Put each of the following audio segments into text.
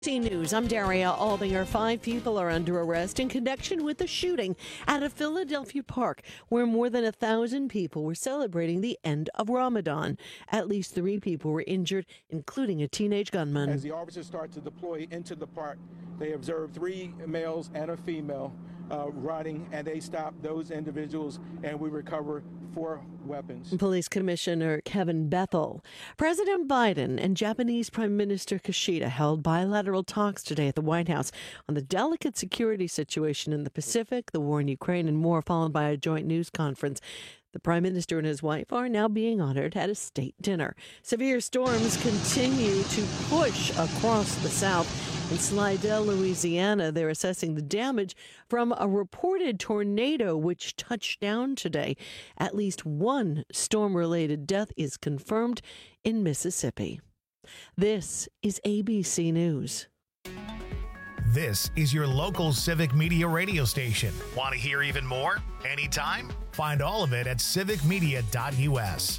News. I'm Daria Aldinger. 5 people are under arrest in connection with the shooting at a Philadelphia park where more than 1,000 people were celebrating the end of Ramadan. At least 3 people were injured, including a teenage gunman. As the officers start to deploy into the park, they observed 3 males and a female riding, and they stopped those individuals, and we recover 4 weapons. Police Commissioner Kevin Bethel. President Biden and Japanese Prime Minister Kishida held bilateral talks today at the White House on the delicate security situation in the Pacific, the war in Ukraine, and more, followed by a joint news conference. The Prime Minister and his wife are now being honored at a state dinner. Severe storms continue to push across the South. In Slidell, Louisiana, they're assessing the damage from a reported tornado which touched down today. At least 1 storm-related death is confirmed in Mississippi. This is ABC News. This is your local Civic Media radio station. Want to hear even more? Anytime? Find all of it at civicmedia.us.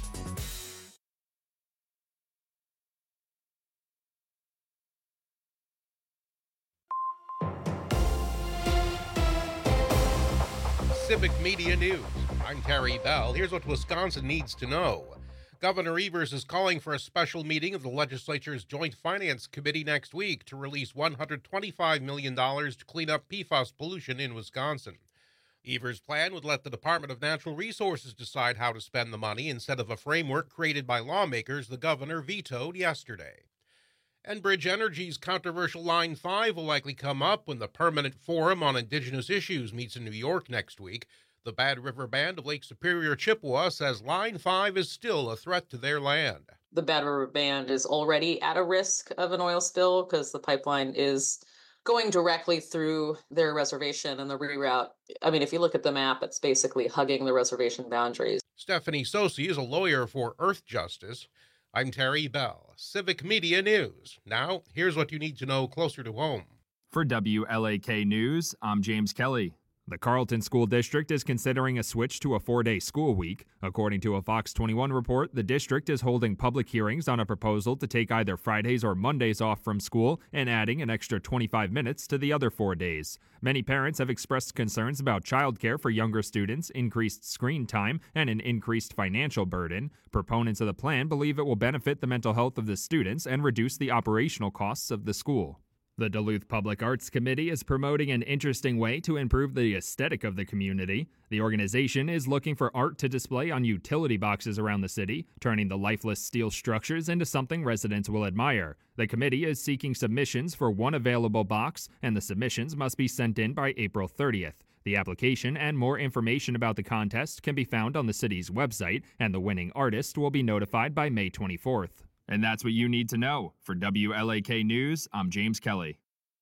Civic Media News. I'm Terry Bell. Here's what Wisconsin needs to know. Governor Evers is calling for a special meeting of the legislature's Joint Finance Committee next week to release $125 million to clean up PFAS pollution in Wisconsin. Evers' plan would let the Department of Natural Resources decide how to spend the money instead of a framework created by lawmakers the governor vetoed yesterday. Enbridge Energy's controversial Line 5 will likely come up when the Permanent Forum on Indigenous Issues meets in New York next week. The Bad River Band of Lake Superior, Chippewa, says Line 5 is still a threat to their land. The Bad River Band is already at a risk of an oil spill because the pipeline is going directly through their reservation, and the reroute, I mean, if you look at the map, it's basically hugging the reservation boundaries. Stephanie Sosi is a lawyer for Earth Justice. I'm Terry Bell, Civic Media News. Now, here's what you need to know closer to home. For WLAK News, I'm James Kelly. The Carlton School District is considering a switch to a 4-day school week. According to a Fox 21 report, the district is holding public hearings on a proposal to take either Fridays or Mondays off from school and adding an extra 25 minutes to the other 4 days. Many parents have expressed concerns about childcare for younger students, increased screen time, and an increased financial burden. Proponents of the plan believe it will benefit the mental health of the students and reduce the operational costs of the school. The Duluth Public Arts Committee is promoting an interesting way to improve the aesthetic of the community. The organization is looking for art to display on utility boxes around the city, turning the lifeless steel structures into something residents will admire. The committee is seeking submissions for 1 available box, and the submissions must be sent in by April 30th. The application and more information about the contest can be found on the city's website, and the winning artist will be notified by May 24th. And that's what you need to know. For WLAK News, I'm James Kelly.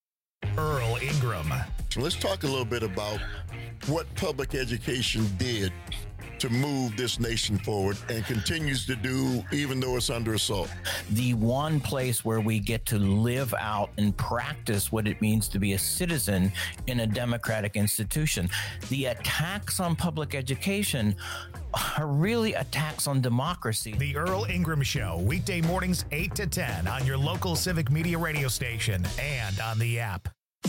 Earl Ingram. So let's talk a little bit about what public education did to move this nation forward and continues to do even though it's under assault. The one place where we get to live out and practice what it means to be a citizen in a democratic institution. The attacks on public education are really attacks on democracy. The Earl Ingram Show, weekday mornings 8 to 10 on your local Civic Media radio station and on the app.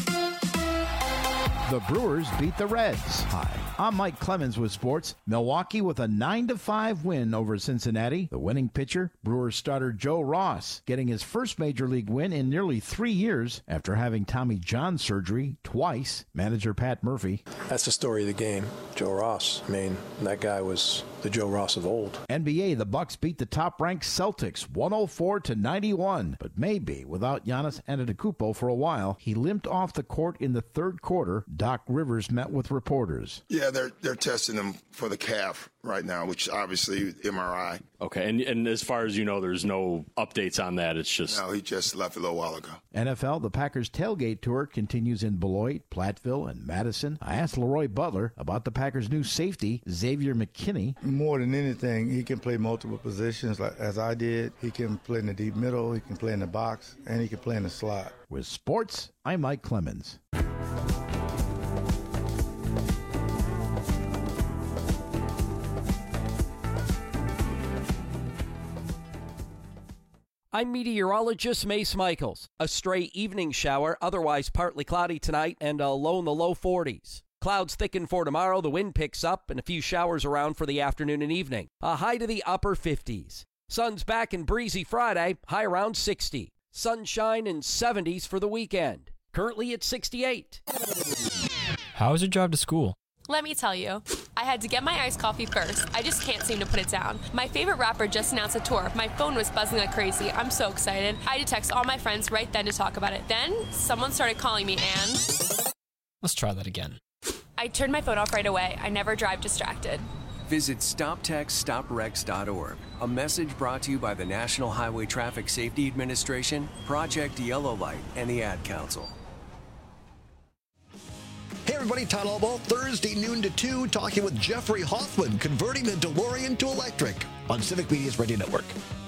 The Brewers beat the Reds. Hi, I'm Mike Clemens with sports. Milwaukee with a 9-5 win over Cincinnati. The winning pitcher, Brewers starter Joe Ross, getting his first major league win in nearly 3 years after having Tommy John surgery twice. Manager Pat Murphy. That's the story of the game. Joe Ross. I mean, that guy was the Joe Ross of old. NBA, the Bucks beat the top-ranked Celtics 104-91, but maybe without Giannis Antetokounmpo for a while. He limped off the court in the third quarter. Doc Rivers met with reporters. Yeah, they're testing him for the calf right now, which obviously MRI. Okay, and as far as you know, there's no updates on that. It's just... No, he just left a little while ago. NFL, the Packers tailgate tour continues in Beloit, Platteville, and Madison. I asked Leroy Butler about the Packers' new safety, Xavier McKinney. More than anything, he can play multiple positions like as I did. He can play in the deep middle, he can play in the box, and he can play in the slot. With sports, I'm Mike Clemens. I'm meteorologist Mace Michaels. A stray evening shower, otherwise partly cloudy tonight, and a low in the low 40s. Clouds thicken for tomorrow, the wind picks up, and a few showers around for the afternoon and evening. A high to the upper 50s. Sun's back and breezy Friday, high around 60. Sunshine and 70s for the weekend. Currently at 68. How was your drive to school? Let me tell you, I had to get my iced coffee first. I just can't seem to put it down. My favorite rapper just announced a tour. My phone was buzzing like crazy. I'm so excited. I had to text all my friends right then to talk about it. Then someone started calling me and... Let's try that again. I turned my phone off right away. I never drive distracted. Visit StopTextStopWrecks.org. A message brought to you by the National Highway Traffic Safety Administration, Project Yellow Light, and the Ad Council. Hey everybody, Todd Albaugh, Thursday noon to 2, talking with Jeffrey Hoffman, converting the DeLorean to electric on Civic Media's Radio Network.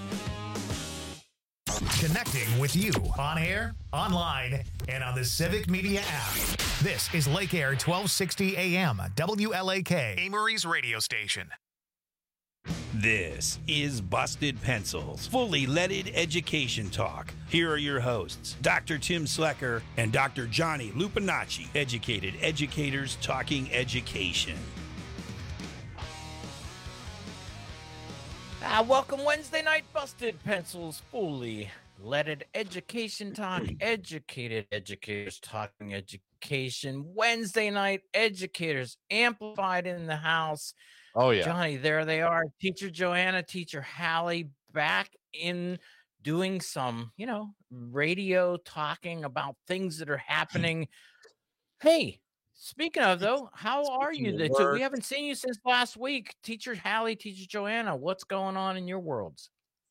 Connecting with you on air, online, and on the Civic Media app. This is Lake Air 1260 AM, WLAK, Amory's radio station. This is Busted Pencils, fully leaded education talk. Here are your hosts, Dr. Tim Slecker and Dr. Johnny Lupinacci, educated educators talking education. Welcome Wednesday night, Busted Pencils, fully leaded education talk, educated educators talking education. Wednesday night, educators amplified in the house. Oh, yeah. Johnny, there they are. Teacher Joanna, Teacher Hallie, back in doing some, radio talking about things that are happening. Hey, speaking of, though, how are you? We haven't seen you since last week. Teacher Hallie, Teacher Joanna, what's going on in your worlds?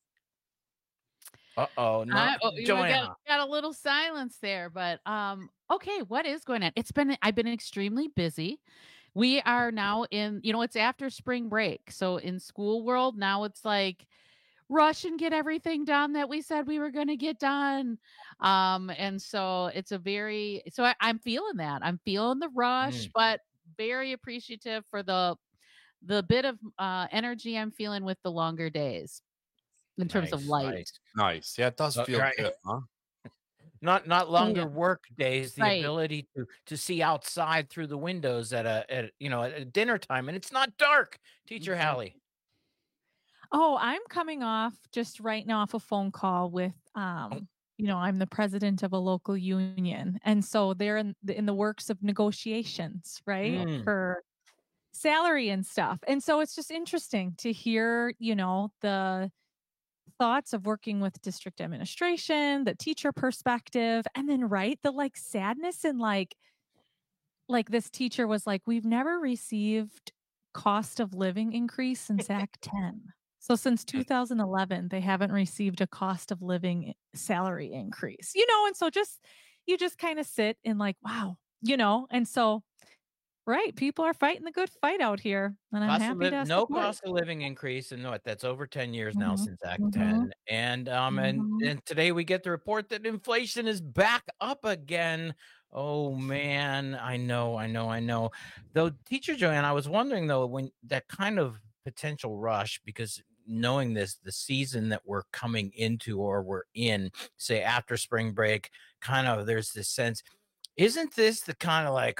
Uh-oh, no, Joanna. Got a little silence there, but okay, what is going on? I've been extremely busy. We are now in, it's after spring break. So in school world, now it's like rush and get everything done that we said we were going to get done. And so it's I'm feeling that. I'm feeling the rush, but very appreciative for the bit of energy I'm feeling with the longer days in terms of light. Nice. Yeah, it does feel good, huh? Not longer work days, the ability to see outside through the windows at dinner time, and it's not dark. Teacher Hallie. Oh, I'm coming off just right now off a phone call with I'm the president of a local union, and so they're in the works of negotiations, right, for salary and stuff. And so it's just interesting to hear, the thoughts of working with district administration, the teacher perspective, and then the sadness and like this teacher was like, we've never received cost of living increase since Act 10. So since 2011, they haven't received a cost of living salary increase, and so you just kind of sit and like, wow, and so people are fighting the good fight out here, and I'm happy to no cost of living increase, and that's over 10 years now since Act 10, and and today we get the report that inflation is back up again. Oh man, I know. Though, Teacher Joanne, I was wondering though, when that kind of potential rush, because knowing the season that we're coming into or we're in, say after spring break, kind of there's this sense, isn't this the kind of like,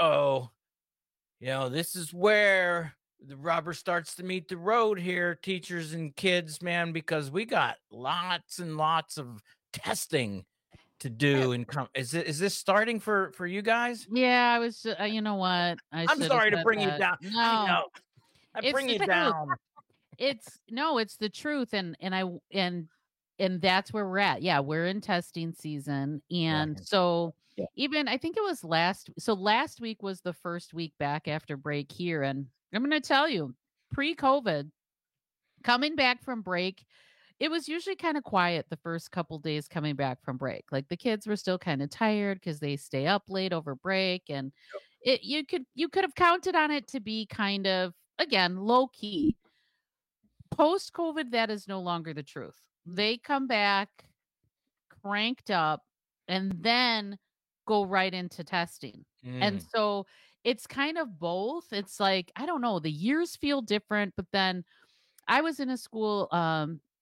this is where the rubber starts to meet the road here, teachers and kids, man, because we got lots and lots of testing to do. And is this starting for you guys? Yeah, I was. You know what? I'm sorry to bring you down. No, I know. I bring you down. It's the truth, and that's where we're at. Yeah, we're in testing season, and so. Yeah. Even I think it was last week was the first week back after break here. And I'm going to tell you, pre-COVID, coming back from break, it was usually kind of quiet the first couple days coming back from break. Like the kids were still kind of tired because they stay up late over break. And you could have counted on it to be kind of, again, low key. Post-COVID, that is no longer the truth. They come back cranked up and then go right into testing. And so it's kind of both. It's like, I don't know, the years feel different, but then I was in a school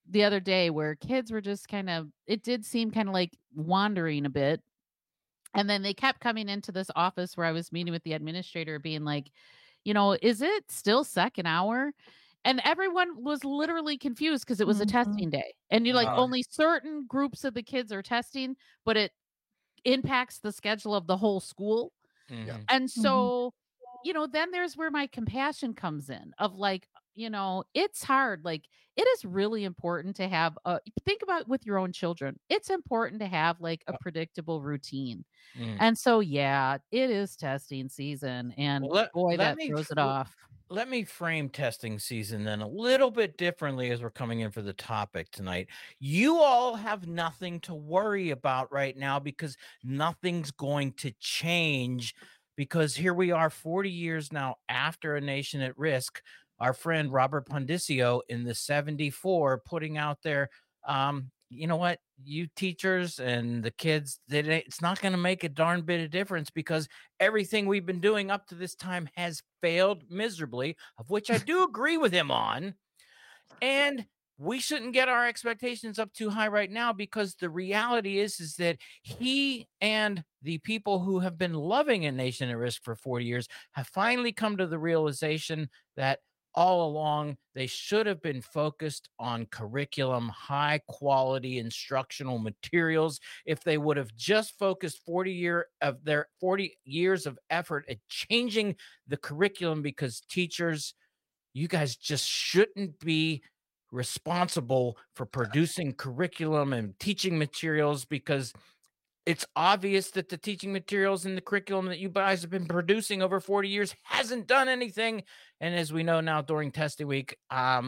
the other day where kids were just it did seem kind of like wandering a bit. And then they kept coming into this office where I was meeting with the administrator being like, is it still second hour? And everyone was literally confused because it was a testing day. And you're like, only certain groups of the kids are testing, but it impacts the schedule of the whole school. Mm-hmm. And so, then there's where my compassion comes in of like, it's hard. Like, it is really important to have think about with your own children. It's important to have like a predictable routine. And so, yeah, it is testing season, and that throws it off. Let me frame testing season then a little bit differently as we're coming in for the topic tonight. You all have nothing to worry about right now because nothing's going to change, because here we are 40 years now after A Nation at Risk. Our friend Robert Pondicio in the 74 putting out there, you know what, you teachers and the kids, it's not going to make a darn bit of difference because everything we've been doing up to this time has failed miserably, of which I do agree with him on. And we shouldn't get our expectations up too high right now, because the reality is that he and the people who have been loving A Nation at Risk for 40 years have finally come to the realization that all along they should have been focused on curriculum, high quality instructional materials. If they would have just focused 40 years of effort at changing the curriculum, because teachers, you guys just shouldn't be responsible for producing curriculum and teaching materials, because it's obvious that the teaching materials and the curriculum that you guys have been producing over 40 years hasn't done anything. And as we know now during testing week,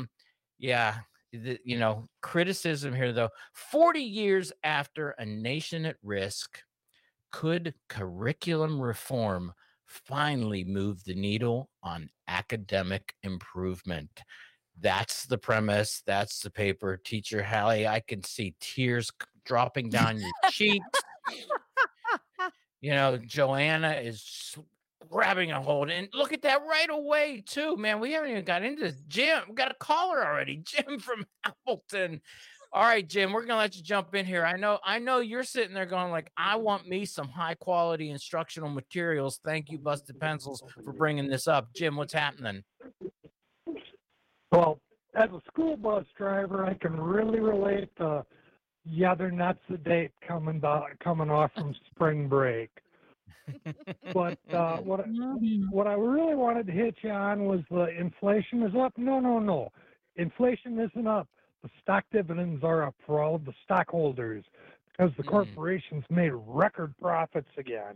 criticism here though, 40 years after A Nation at Risk, could curriculum reform finally move the needle on academic improvement? That's the premise. That's the paper. Teacher Hallie, I can see tears dropping down your cheeks. Joanna is grabbing a hold, and look at that right away too, man. We haven't even got into this. Jim, we got a caller already. Jim from Appleton. All right, Jim, we're gonna let you jump in here. I know you're sitting there going like, I want me some high quality instructional materials. Thank you, Busted Pencils, for bringing this up. Jim, what's happening? Well, as a school bus driver, I can really relate to they're not the date coming off from spring break. But what I really wanted to hit you on was the inflation is up. No. Inflation isn't up. The stock dividends are up for all of the stockholders because the corporations made record profits again.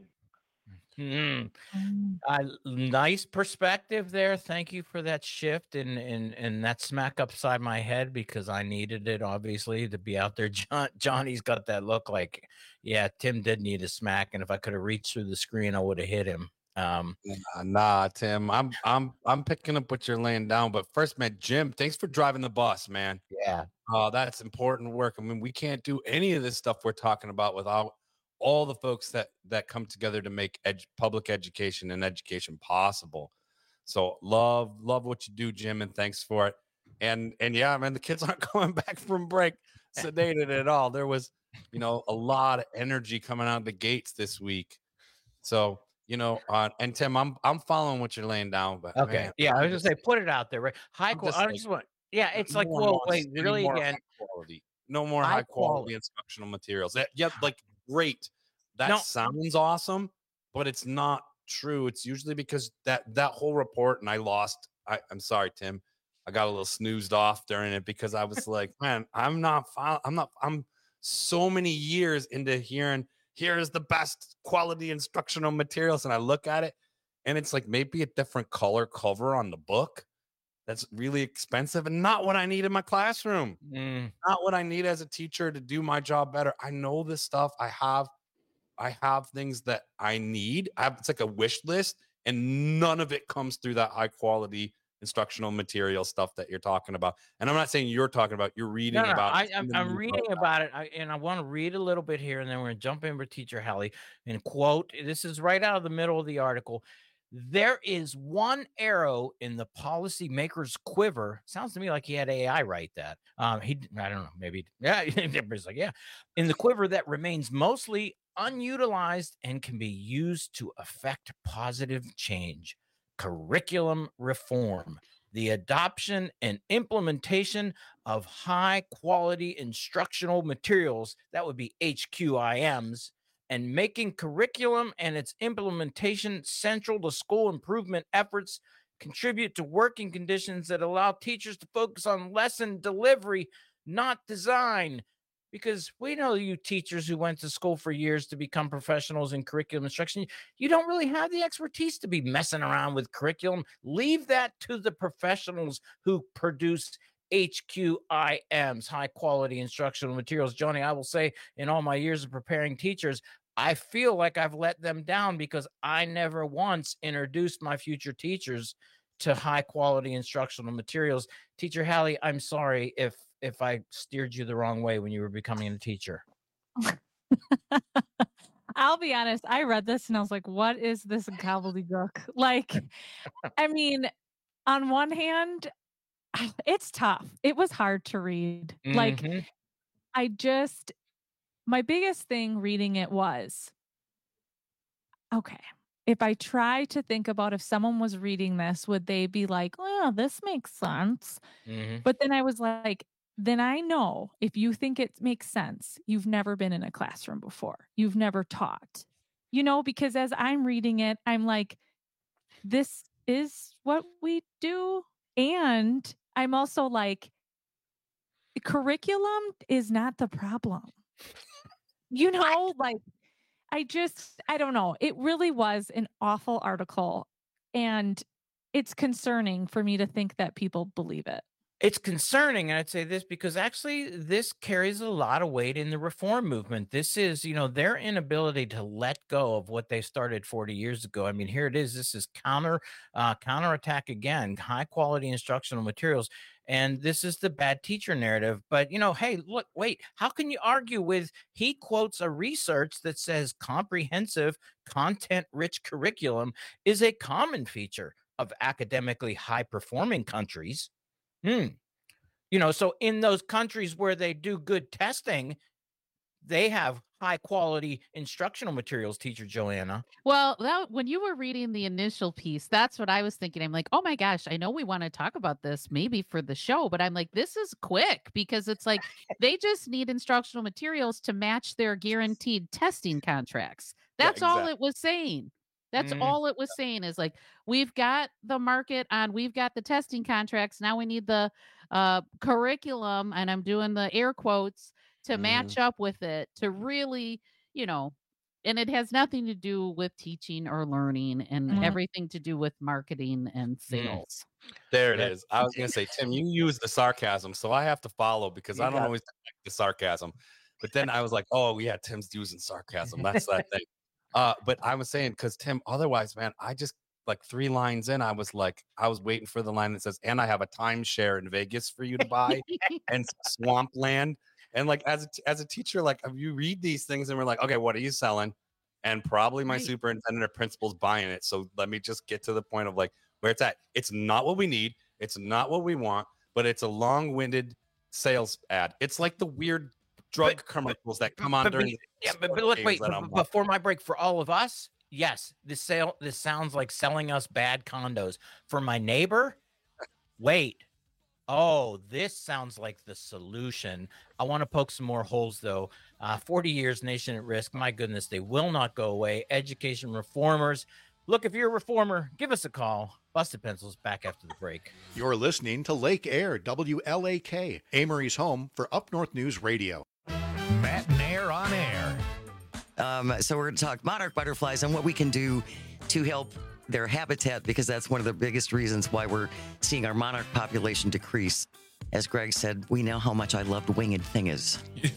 Nice perspective there. Thank you for that shift and that smack upside my head, because I needed it, obviously, to be out there. Johnny's got that look like, yeah, Tim did need a smack, and if I could have reached through the screen, I would have hit him. Nah, Tim, I'm picking up what you're laying down. But first, man, Jim, thanks for driving the bus, man. Yeah. That's important work. I mean, we can't do any of this stuff we're talking about without all the folks that come together to make public education and education possible. So love what you do, Jim, and thanks for it. And yeah, man, the kids aren't coming back from break sedated at all. There was, a lot of energy coming out of the gates this week. So, and Tim, I'm following what you're laying down. But okay, man, yeah, I was gonna say, put it out there, right? High quality. It's like, whoa, wait, really again? No more high quality instructional materials. Great. That sounds awesome, but it's not true. It's usually because that whole report, and I'm sorry, Tim. I got a little snoozed off during it because I was like, man, I'm so many years into hearing, here's the best quality instructional materials. And I look at it and it's like maybe a different color cover on the book. That's really expensive and not what I need in my classroom. Not what I need as a teacher to do my job better. I know this stuff. I have things that I need. It's like a wish list, and none of it comes through that high quality instructional material stuff that you're talking about. And I'm not saying you're talking about, you're reading about. I'm reading about it, and I want to read a little bit here, and then we're going to jump in with Teacher Hallie and quote. This is right out of the middle of the article. There is one arrow in the policymaker's quiver. Sounds to me like he had AI write that. I don't know, maybe. Yeah, everybody's like, yeah. In the quiver that remains mostly unutilized and can be used to affect positive change. Curriculum reform. The adoption and implementation of high quality instructional materials, that would be HQIMs, and making curriculum and its implementation central to school improvement efforts, contribute to working conditions that allow teachers to focus on lesson delivery, not design. Because we know you teachers who went to school for years to become professionals in curriculum instruction, you don't really have the expertise to be messing around with curriculum. Leave that to the professionals who produce HQIMs, high quality instructional materials. Johnny, I will say, in all my years of preparing teachers, I feel like I've let them down because I never once introduced my future teachers to high quality instructional materials. Teacher Hallie, I'm sorry if I steered you the wrong way when you were becoming a teacher. I'll be honest, I read this and I was like, what is this gobbledygook? Like, I mean, on one hand, it's tough. It was hard to read. Like, my biggest thing reading it was, okay, if I try to think about if someone was reading this, would they be like, oh, this makes sense? But then I was like, then I know if you think it makes sense, you've never been in a classroom before. You've never taught, because as I'm reading it, I'm like, this is what we do. And I'm also like, curriculum is not the problem. Like, I don't know. It really was an awful article. And it's concerning for me to think that people believe it. It's concerning, and I'd say this because actually this carries a lot of weight in the reform movement. This is, their inability to let go of what they started 40 years ago. I mean, here it is. This is counterattack again, high quality instructional materials. And this is the bad teacher narrative. But, hey, look, wait, how can you argue with, he quotes a research that says comprehensive, content-rich curriculum is a common feature of academically high-performing countries. So in those countries where they do good testing, they have high quality instructional materials, teacher Joanna. Well, when you were reading the initial piece, that's what I was thinking. I'm like, oh my gosh, I know we want to talk about this maybe for the show, but I'm like, this is quick because it's like they just need instructional materials to match their guaranteed testing contracts. That's all it was saying. That's all it was saying is like, we've got the market on, we've got the testing contracts. Now we need the curriculum, and I'm doing the air quotes, to match up with it, to really, and it has nothing to do with teaching or learning and everything to do with marketing and sales. There it is. I was going to say, Tim, you use the sarcasm, so I have to follow because I don't always like the sarcasm. But then I was like, oh, yeah, Tim's using sarcasm. That's that thing. But I was saying, because Tim, otherwise, man, I just like 3 lines in, I was waiting for the line that says, and I have a timeshare in Vegas for you to buy and swampland. And like, as a teacher, like, you read these things and we're like, okay, what are you selling? And probably my superintendent or principal's buying it. So let me just get to the point of like where it's at. It's not what we need. It's not what we want, but it's a long-winded sales ad. It's like the weird drug commercials that come on during. But look, wait, before my break, for all of us, yes, this sounds like selling us bad condos. For my neighbor, wait. Oh, this sounds like the solution. I want to poke some more holes, though. 40 years, nation at risk. My goodness, they will not go away. Education reformers. Look, if you're a reformer, give us a call. Busted Pencils back after the break. You're listening to Lake Air, WLAK, Amory's home for Up North News Radio. Matt and Air on Air. So we're going to talk monarch butterflies and what we can do to help their habitat, because that's one of the biggest reasons why we're seeing our monarch population decrease. As Greg said, we know how much I loved Winged Thingers.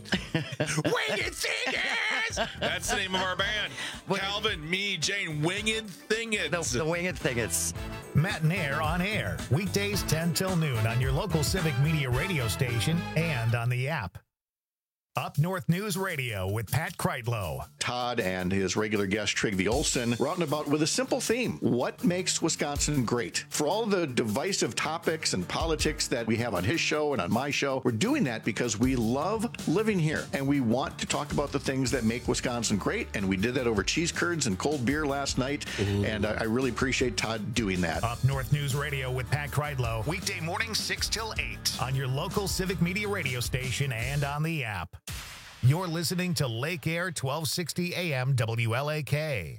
Winged Thingers! That's the name of our band. Calvin, me, Jane, Winged Thingers. The Winged Thingers. Matt and Air on Air. Weekdays 10 till noon on your local Civic Media radio station and on the app. Up North News Radio with Pat Kreitlow. Todd and his regular guest Trygve Olsen were out and about with a simple theme. What makes Wisconsin great? For all the divisive topics and politics that we have on his show and on my show, we're doing that because we love living here and we want to talk about the things that make Wisconsin great. And we did that over cheese curds and cold beer last night. And I really appreciate Todd doing that. Up North News Radio with Pat Kreitlow. Weekday mornings 6 till 8 on your local Civic Media radio station and on the app. You're listening to Lake Air 1260 AM WLAK.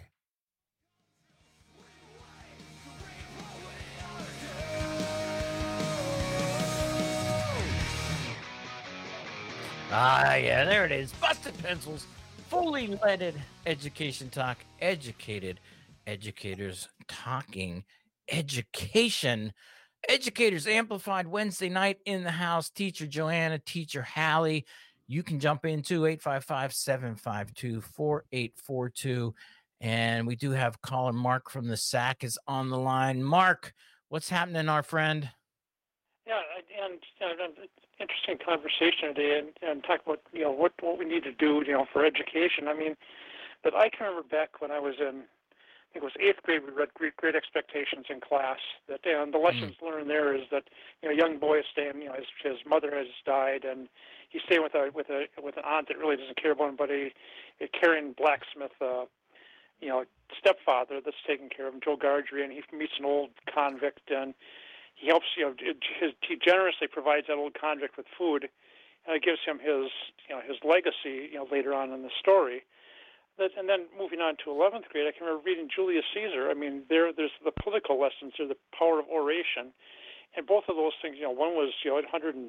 Yeah, there it is. Busted Pencils, fully leaded education talk, educated educators talking education. Educators Amplified Wednesday night in the house. Teacher Joanna, Teacher Hallie. You can jump into 855-752-4842. And we do have caller Mark from the SAC is on the line. Mark, what's happening, our friend? Yeah, and interesting conversation today, and talk about what we need to do for education. I mean, but I can remember back when I was in, I think it was 8th grade, we read Great Expectations in class. And the lessons learned there is that a young boy is staying, his mother has died, and he's staying with an aunt that really doesn't care about him, but a caring blacksmith, stepfather that's taking care of him, Joe Gardry, and he meets an old convict, and he helps, he generously provides that old convict with food, and it gives him his legacy, later on in the story. And then moving on to 11th grade, I can remember reading Julius Caesar. I mean, there's the political lessons, or the power of oration, and both of those things. One was 130,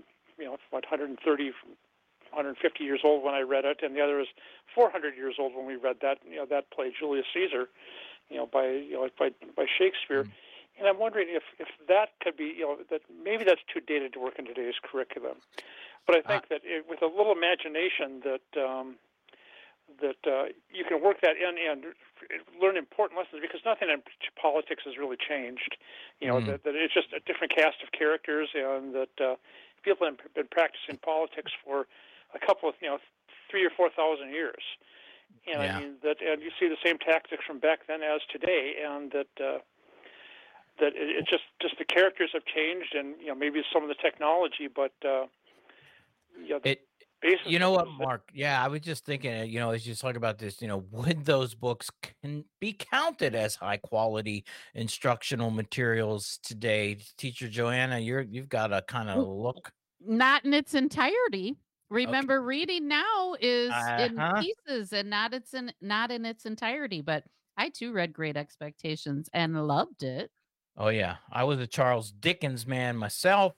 150 years old when I read it, and the other is 400 years old when we read that. That play, Julius Caesar, by Shakespeare. And I'm wondering if that could be, that maybe that's too dated to work in today's curriculum. But I think that with a little imagination that you can work that in and learn important lessons, because nothing in politics has really changed. That it's just a different cast of characters, and that people have been practicing politics for a couple of 3,000 or 4,000 years. And I mean and you see the same tactics from back then as today, and that it's just the characters have changed, and maybe some of the technology, but you know what, Mark? Yeah, I was just thinking, as you talk about this, would those books can be counted as high quality instructional materials today? Teacher Joanna, you've got a kind of look. Not in its entirety. Remember, reading now is in pieces and not in its entirety. But I too read Great Expectations and loved it. Oh yeah, I was a Charles Dickens man myself.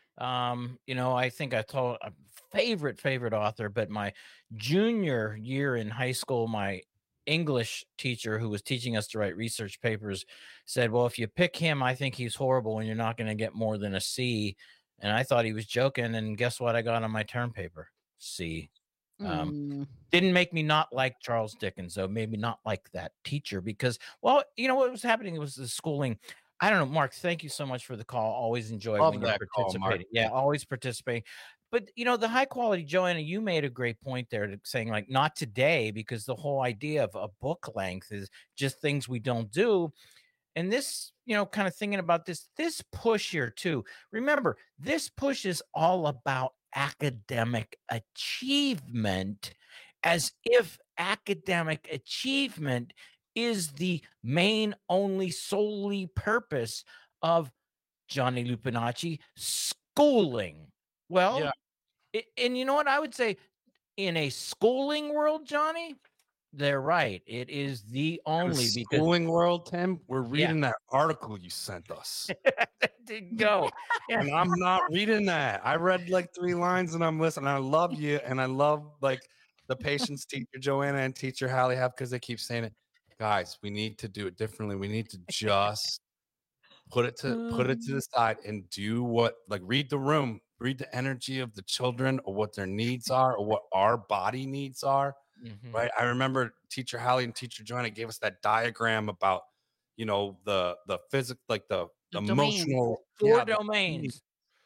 I think I told a favorite author, but my junior year in high school, my English teacher who was teaching us to write research papers said, well, if you pick him, I think he's horrible and you're not going to get more than a C. And I thought he was joking. And guess what I got on my term paper? C. Didn't make me not like Charles Dickens, though. Made me not like that teacher because, well, what was happening was the schooling. I don't know, Mark, thank you so much for the call. Always enjoy when you're participating. Always participating. But, the high quality, Joanna, you made a great point there saying, like, not today, because the whole idea of a book length is just things we don't do. And this, kind of thinking about this push here, too. Remember, this push is all about academic achievement, as if academic achievement is the main, only, solely purpose of Johnny Lupinacci schooling. Well, and you know what I would say, in a schooling world, Johnny, they're right. It is the only schooling world, Tim. We're reading that article you sent us. Go. And I'm not reading that. I read like 3 lines and I'm listening. I love you, and I love like the patience teacher Joanna and teacher Hallie have, because they keep saying it. Guys, we need to do it differently. We need to just put it to the side and do what, like, read the room, read the energy of the children, or what their needs are, or what our body needs are. Right. I remember teacher Hallie and teacher Joanna gave us that diagram about, the physical, like the emotional 4 domains.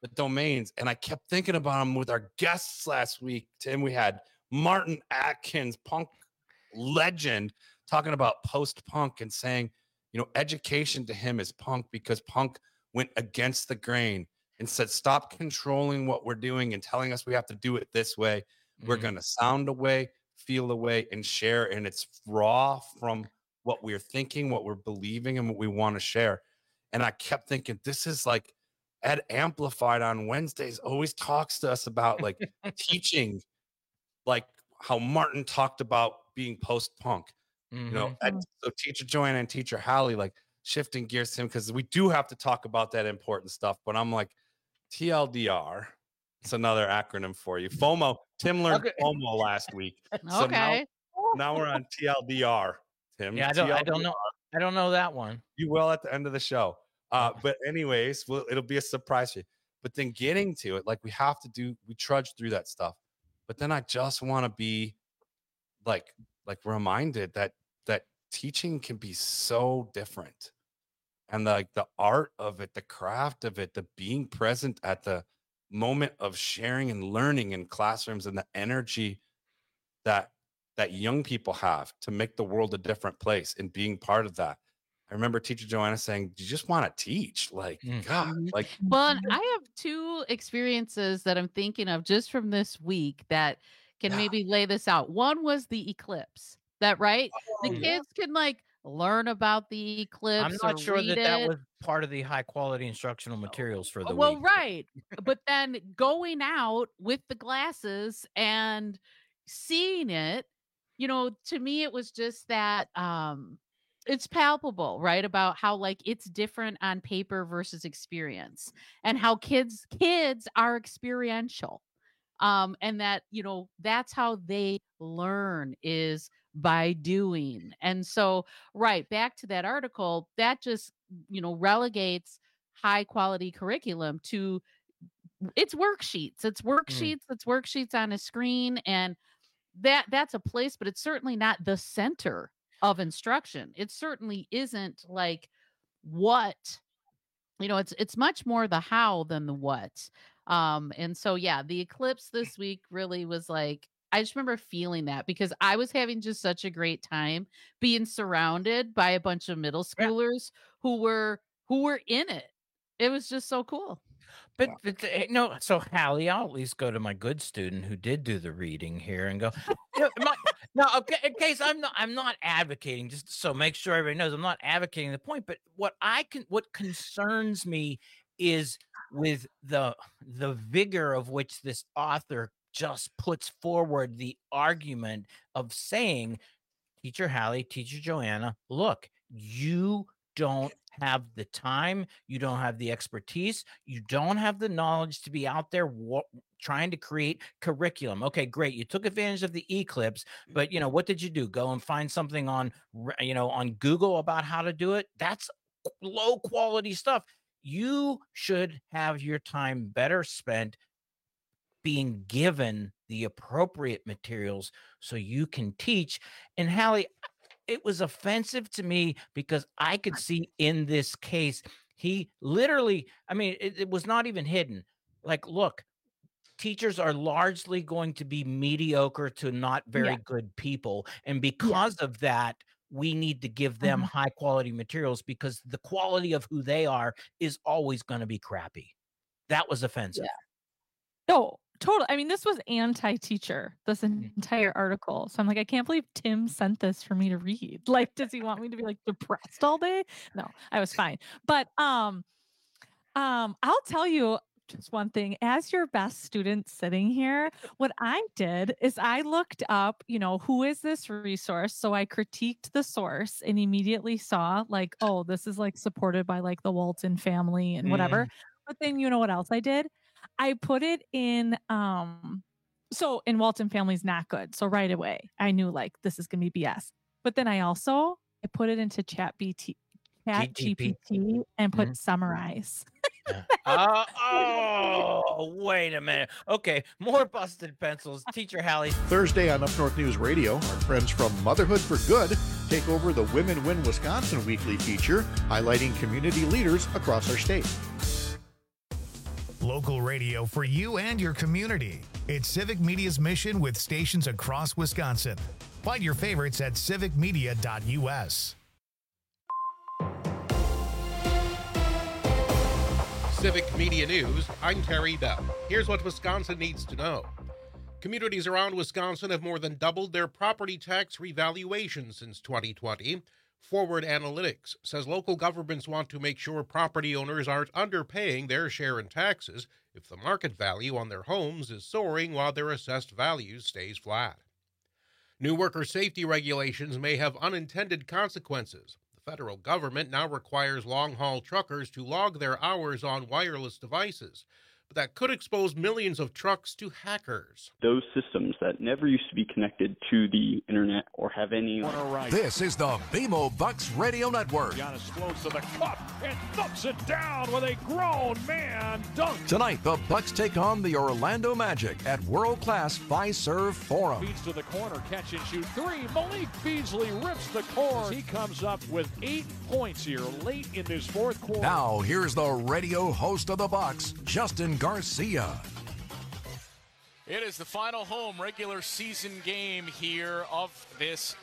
the domains. And I kept thinking about them with our guests last week. Tim, we had Martin Atkins, punk legend, talking about post-punk and saying, education to him is punk because punk went against the grain and said, stop controlling what we're doing and telling us we have to do it this way. We're going to sound away, feel away, and share. And it's raw from what we're thinking, what we're believing, and what we want to share. And I kept thinking, this is like Ed Amplified on Wednesdays always talks to us about like teaching, like how Martin talked about being post-punk. So Teacher Joanna and Teacher Hallie, like shifting gears to him, because we do have to talk about that important stuff. But I'm like, TLDR, it's another acronym for you. FOMO. Tim learned FOMO last week. So now we're on TLDR, Tim. Yeah, I don't know that one. You will at the end of the show. But anyways, it'll be a surprise for you. But then getting to it, like we trudge through that stuff. But then I just want to be like reminded that teaching can be so different. And like the art of it, the craft of it, the being present at the moment of sharing and learning in classrooms, and the energy that young people have to make the world a different place and being part of that. I remember Teacher Joanna saying, you just want to teach. Like, God, like. Well, I have two experiences that I'm thinking of just from this week that can maybe lay this out. One was the eclipse. That right? The kids can like learn about the eclipse. I'm not sure that was part of the high quality instructional materials for the well, week. Right. But then going out with the glasses and seeing it, to me it was just that it's palpable, right? About how like it's different on paper versus experience, and how kids are experiential. And that, that's how they learn, is by doing. And so, right, back to that article, that just, relegates high quality curriculum to it's worksheets. It's worksheets on a screen. And that's a place, but it's certainly not the center of instruction. It certainly isn't like what, it's much more the how than the what. And so, yeah, the eclipse this week really was like, I just remember feeling that because I was having just such a great time being surrounded by a bunch of middle schoolers who were in it. It was just so cool. But no, so Hallie, I'll at least go to my good student who did do the reading here and go, okay, in case I'm not advocating, just so make sure everybody knows I'm not advocating the point, but what concerns me is with the vigor of which this author just puts forward the argument of saying, Teacher Hallie, Teacher Joanna, look, you don't have the time, you don't have the expertise, you don't have the knowledge to be out there trying to create curriculum. Okay, great. You took advantage of the eclipse, but what did you do? Go and find something on Google about how to do it? That's low quality stuff. You should have your time better spent being given the appropriate materials so you can teach. And Hallie, it was offensive to me because I could see in this case, he literally, it was not even hidden. Like, look, teachers are largely going to be mediocre to not very good people. And because of that, we need to give them high quality materials because the quality of who they are is always going to be crappy. That was offensive. Yeah. No, totally. This was anti-teacher, this entire article. So I'm like, I can't believe Tim sent this for me to read. Like, does he want me to be like depressed all day? No, I was fine. But I'll tell you just one thing. As your best student sitting here, what I did is I looked up, who is this resource? So I critiqued the source and immediately saw like, oh, this is like supported by like the Walton family and whatever. But then you know what else I did? I put it in, so in Walton family's not good. So right away I knew like, this is going to be BS. But then I put it into ChatGPT and put summarize. Wait a minute. Okay, more busted pencils. Teacher Hallie. Thursday on Up North News Radio, our friends from Motherhood for Good take over the Women Win Wisconsin weekly feature, highlighting community leaders across our state. local radio for you and your community. It's Civic Media's mission with stations across Wisconsin. Find your favorites at civicmedia.us. Civic Media News, I'm Terry Bell. Here's what Wisconsin needs to know. Communities around Wisconsin have more than doubled their property tax revaluation since 2020. Forward Analytics says local governments want to make sure property owners aren't underpaying their share in taxes if the market value on their homes is soaring while their assessed value stays flat. New worker safety regulations may have unintended consequences. The federal government now requires long-haul truckers to log their hours on wireless devices, but that could expose millions of trucks to hackers. Those systems that never used to be connected to the internet or have any... This is the BMO Bucks Radio Network. Giannis floats to the cup and thumps it down with a grown man dunk. Tonight, the Bucks take on the Orlando Magic at world-class Fiserv Forum. Feeds to the corner, catch and shoot three. Malik Beasley rips the cord. He comes up with 8 points here late in this fourth quarter. Now, here's the radio host of the Bucks, Justin Garcia. It is the final home regular season game here of this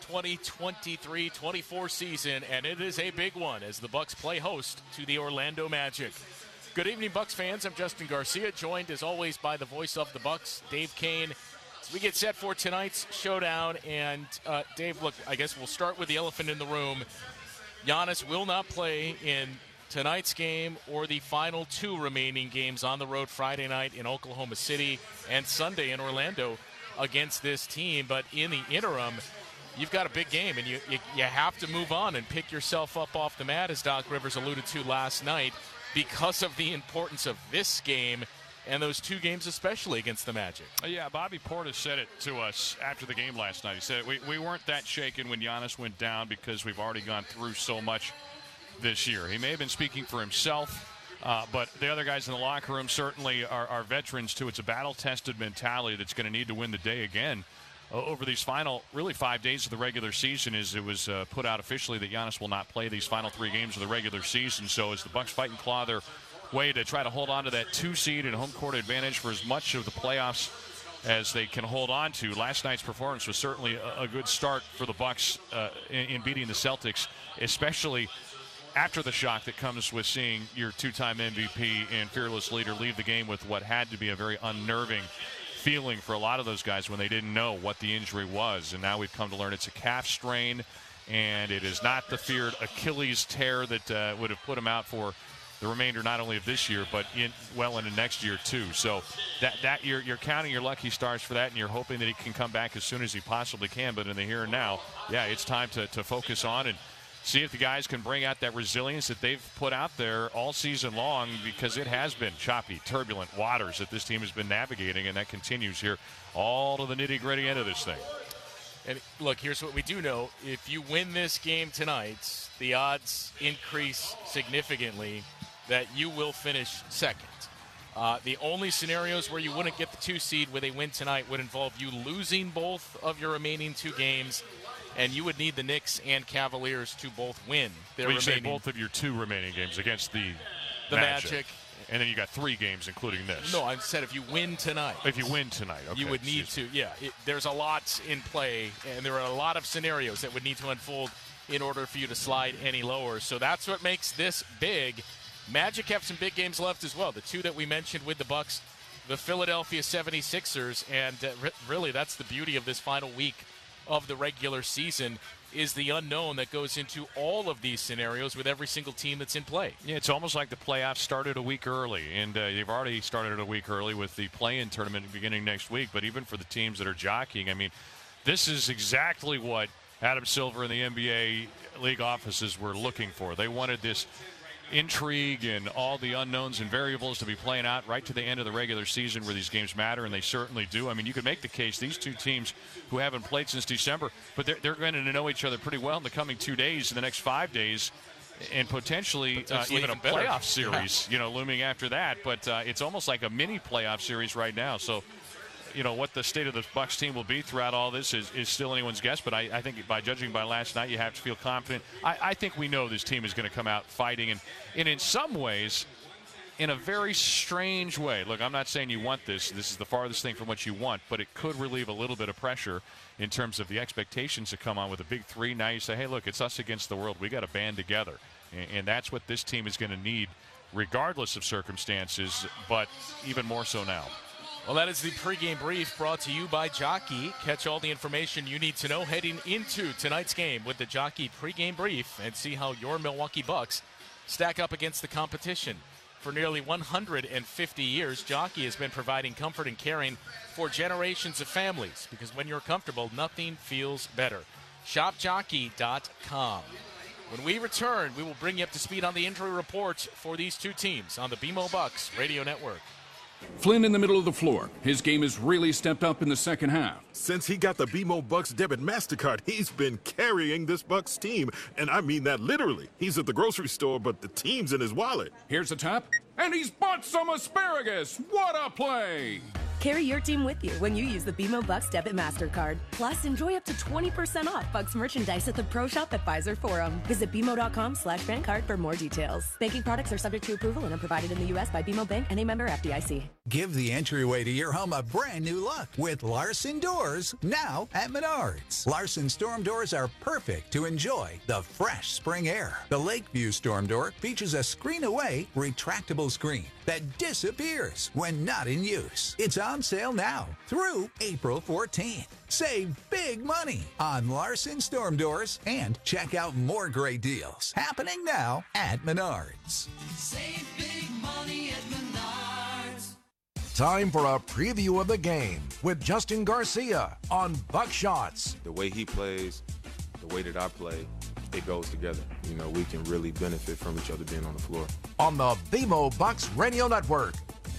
2023-24 season, and it is a big one as the Bucks play host to the Orlando Magic. Good evening, Bucks fans. I'm Justin Garcia, joined as always by the voice of the Bucks, Dave Kane. As we get set for tonight's showdown, and Dave, look, I guess we'll start with the elephant in the room. Giannis will not play in tonight's game or the final 2 remaining games on the road Friday night in Oklahoma City and Sunday in Orlando against this team. But in the interim, you've got a big game, and you have to move on and pick yourself up off the mat, as Doc Rivers alluded to last night, because of the importance of this game and those 2 games especially against the Magic. Yeah, Bobby Portis said it to us after the game last night. He said we weren't that shaken when Giannis went down because we've already gone through so much this year. He may have been speaking for himself, but the other guys in the locker room certainly are veterans too. It's a battle-tested mentality that's going to need to win the day again over these final, really 5 days of the regular season. As it was put out officially that Giannis will not play these final 3 games of the regular season. So as the Bucks fight and claw their way to try to hold on to that 2 seed and home court advantage for as much of the playoffs as they can hold on to. Last night's performance was certainly a good start for the Bucks in beating the Celtics, especially after the shock that comes with seeing your 2-time MVP and fearless leader leave the game with what had to be a very unnerving feeling for a lot of those guys when they didn't know what the injury was. And now we've come to learn it's a calf strain, and it is not the feared Achilles tear that would have put him out for the remainder not only of this year but well into next year too. So that you're counting your lucky stars for that, and you're hoping that he can come back as soon as he possibly can. But in the here and now, yeah, it's time to focus on and see if the guys can bring out that resilience that they've put out there all season long, because it has been choppy, turbulent waters that this team has been navigating, and that continues here all to the nitty-gritty end of this thing. And look, here's what we do know. If you win this game tonight, the odds increase significantly that you will finish second. The only scenarios where you wouldn't get the 2 seed with a win tonight would involve you losing both of your remaining 2 games, and you would need the Knicks and Cavaliers to both win their remaining. Say both of your 2 remaining games against the Magic. And then you got 3 games, including this. No, I said if you win tonight. If you win tonight, okay. You would need to, yeah. There's a lot in play, and there are a lot of scenarios that would need to unfold in order for you to slide any lower. So that's what makes this big. Magic have some big games left as well. The 2 that we mentioned with the Bucks, the Philadelphia 76ers, and really that's the beauty of this final week of the regular season, is the unknown that goes into all of these scenarios with every single team that's in play. Yeah, it's almost like the playoffs started a week early, and they've already started a week early with the play-in tournament beginning next week. But even for the teams that are jockeying, I mean, this is exactly what Adam Silver and the NBA league offices were looking for. They wanted this intrigue and all the unknowns and variables to be playing out right to the end of the regular season where these games matter, and they certainly do. I mean, you could make the case these 2 teams who haven't played since December, but they're going to know each other pretty well in the coming 2 days, in the next 5 days, and potentially even a playoff series, looming after that. But it's almost like a mini playoff series right now. So, what the state of the Bucks team will be throughout all this is still anyone's guess. But I think by judging by last night, you have to feel confident. I think we know this team is going to come out fighting. And in some ways, in a very strange way. Look, I'm not saying you want this. This is the farthest thing from what you want, but it could relieve a little bit of pressure in terms of the expectations that come on with a big three. Now you say, hey, look, it's us against the world. We got to band together. And that's what this team is going to need, regardless of circumstances, but even more so now. Well, that is the pregame brief brought to you by Jockey. Catch all the information you need to know heading into tonight's game with the Jockey pregame brief and see how your Milwaukee Bucks stack up against the competition. For nearly 150 years, Jockey has been providing comfort and caring for generations of families, because when you're comfortable, nothing feels better. ShopJockey.com. When we return, we will bring you up to speed on the injury report for these two teams on the BMO Bucks Radio Network. Flynn in the middle of the floor. His game has really stepped up in the second half. Since he got the BMO Bucks debit MasterCard, he's been carrying this Bucks team. And I mean that literally. He's at the grocery store, but the team's in his wallet. Here's a tap, and he's bought some asparagus. What a play! Carry your team with you when you use the BMO Bucks debit MasterCard. Plus, enjoy up to 20% off Bucks merchandise at the Pro Shop at Pfizer Forum. Visit BMO.com/bankcard for more details. Banking products are subject to approval and are provided in the U.S. by BMO Bank and a member FDIC. Give the entryway to your home a brand new look with Larson Doors, now at Menards. Larson Storm Doors are perfect to enjoy the fresh spring air. The Lakeview Storm Door features a screen-away retractable screen that disappears when not in use. It's on sale now through April 14th. Save big money on Larson Storm Doors and check out more great deals happening now at Menards. Save big money at Menards. Time for a preview of the game with Justin Garcia on Buckshots. The way he plays, the way that I play, it goes together. You know, we can really benefit from each other being on the floor. On the BMO Bucks Radio Network.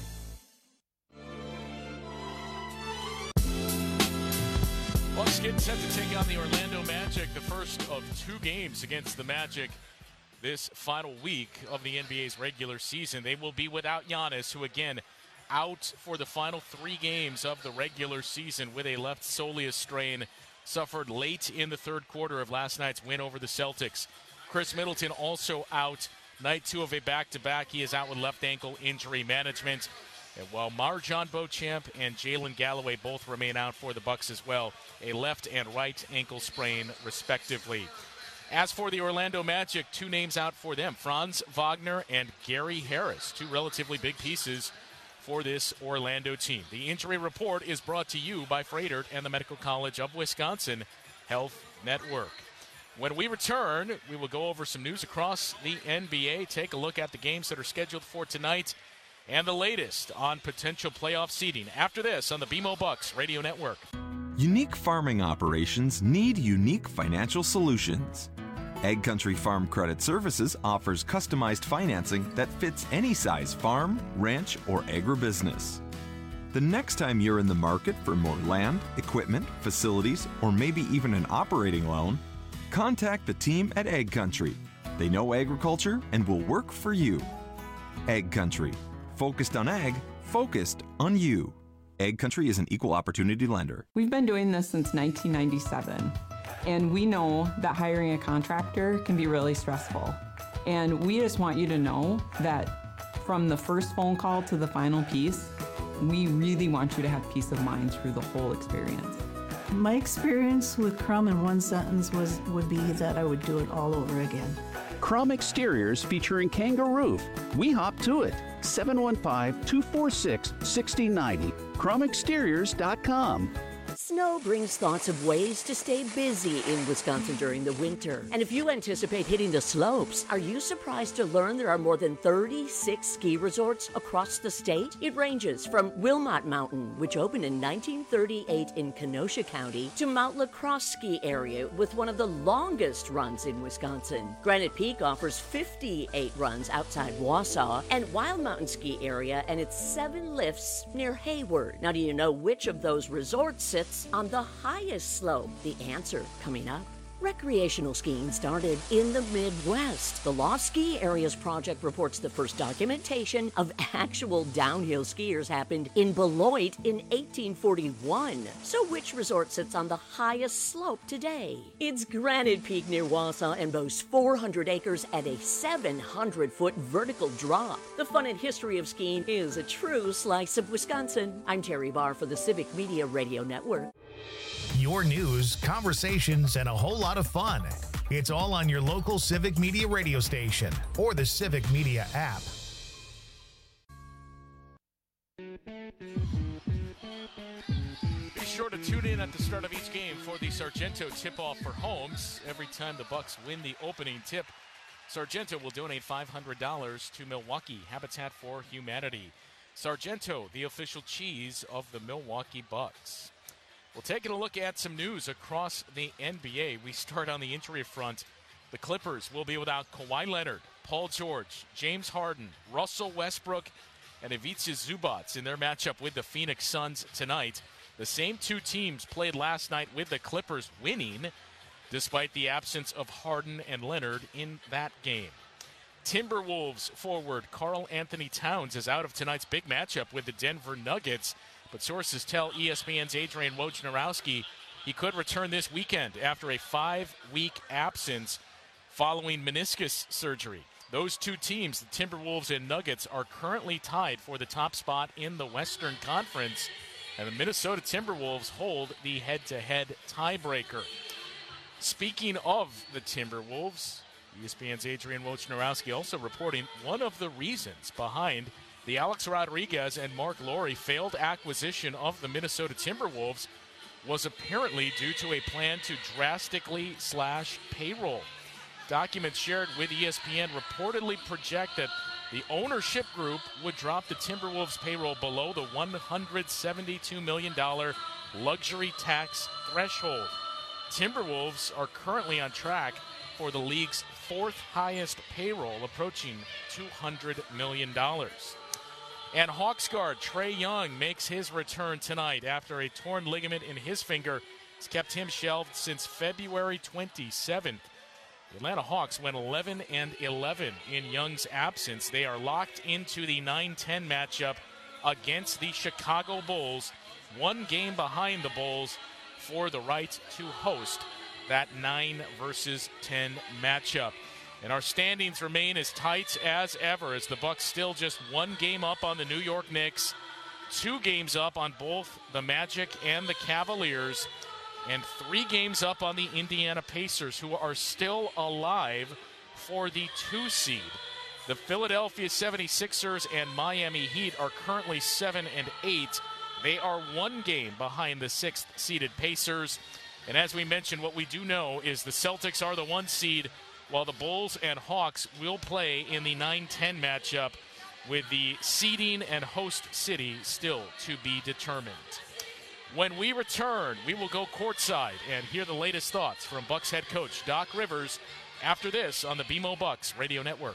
Bucks getting set to take on the Orlando Magic, the first of two games against the Magic this final week of the NBA's regular season. They will be without Giannis, who again out for the final 3 games of the regular season with a left soleus strain suffered late in the third quarter of last night's win over the Celtics. Chris Middleton also out night 2 of a back-to-back. He is out with left ankle injury management. And while Marjon Beauchamp and Jalen Galloway both remain out for the Bucks as well, a left and right ankle sprain respectively. As for the Orlando Magic, 2 names out for them, Franz Wagner and Gary Harris, 2 relatively big pieces for this Orlando team. The injury report is brought to you by Froedtert and the Medical College of Wisconsin Health Network. When we return, we will go over some news across the NBA, take a look at the games that are scheduled for tonight, and the latest on potential playoff seeding. After this on the BMO Bucks Radio Network. Unique farming operations need unique financial solutions. AgCountry Farm Credit Services offers customized financing that fits any size farm, ranch, or agribusiness. The next time you're in the market for more land, equipment, facilities, or maybe even an operating loan, contact the team at AgCountry. They know agriculture and will work for you. AgCountry. Focused on ag, focused on you. AgCountry is an equal opportunity lender. We've been doing this since 1997, and we know that hiring a contractor can be really stressful. And we just want you to know that from the first phone call to the final piece, we really want you to have peace of mind through the whole experience. My experience with Crum in one sentence would be that I would do it all over again. Crum Exteriors featuring Kangaroo. We hop to it. 715-246-6090. CrumExteriors.com. Snow brings thoughts of ways to stay busy in Wisconsin during the winter. And if you anticipate hitting the slopes, are you surprised to learn there are more than 36 ski resorts across the state? It ranges from Wilmot Mountain, which opened in 1938 in Kenosha County, to Mount LaCrosse Ski Area with one of the longest runs in Wisconsin. Granite Peak offers 58 runs outside Wausau, and Wild Mountain Ski Area and its 7 lifts near Hayward. Now, do you know which of those resorts sits on the highest slope? The answer coming up. Recreational skiing started in the Midwest. The Lost Ski Areas Project reports the first documentation of actual downhill skiers happened in Beloit in 1841. So which resort sits on the highest slope today? It's Granite Peak near Wausau and boasts 400 acres and a 700-foot vertical drop. The fun and history of skiing is a true slice of Wisconsin. I'm Terry Barr for the Civic Media Radio Network. Your news, conversations, and a whole lot of fun. It's all on your local Civic Media radio station or the Civic Media app. Be sure to tune in at the start of each game for the Sargento tip-off for Homes. Every time the Bucks win the opening tip, Sargento will donate $500 to Milwaukee Habitat for Humanity. Sargento, the official cheese of the Milwaukee Bucks. Well, taking a look at some news across the NBA. We start on the injury front. The Clippers will be without Kawhi Leonard, Paul George, James Harden, Russell Westbrook, and Ivica Zubac in their matchup with the Phoenix Suns tonight. The same two teams played last night with the Clippers winning, despite the absence of Harden and Leonard in that game. Timberwolves forward Karl Anthony Towns is out of tonight's big matchup with the Denver Nuggets, but sources tell ESPN's Adrian Wojnarowski he could return this weekend after a 5-week absence following meniscus surgery. Those two teams, the Timberwolves and Nuggets, are currently tied for the top spot in the Western Conference, and the Minnesota Timberwolves hold the head-to-head tiebreaker. Speaking of the Timberwolves, ESPN's Adrian Wojnarowski also reporting one of the reasons behind the Alex Rodriguez and Mark Lowry failed acquisition of the Minnesota Timberwolves was apparently due to a plan to drastically slash payroll. Documents shared with ESPN reportedly project that the ownership group would drop the Timberwolves payroll below the $172 million luxury tax threshold. Timberwolves are currently on track for the league's fourth highest payroll, approaching $200 million. And Hawks guard Trae Young makes his return tonight after a torn ligament in his finger. It's kept him shelved since February 27th. The Atlanta Hawks went 11-11 in Young's absence. They are locked into the 9-10 matchup against the Chicago Bulls, one game behind the Bulls for the right to host that 9 versus 10 matchup. And our standings remain as tight as ever as the Bucks still just one game up on the New York Knicks, 2 games up on both the Magic and the Cavaliers, and 3 games up on the Indiana Pacers, who are still alive for the 2 seed. The Philadelphia 76ers and Miami Heat are currently 7 and 8. They are 1 game behind the 6th seeded Pacers. And as we mentioned, what we do know is the Celtics are the 1 seed, while the Bulls and Hawks will play in the 9-10 matchup, with the seeding and host city still to be determined. When we return, we will go courtside and hear the latest thoughts from Bucks head coach Doc Rivers after this on the BMO Bucks Radio Network.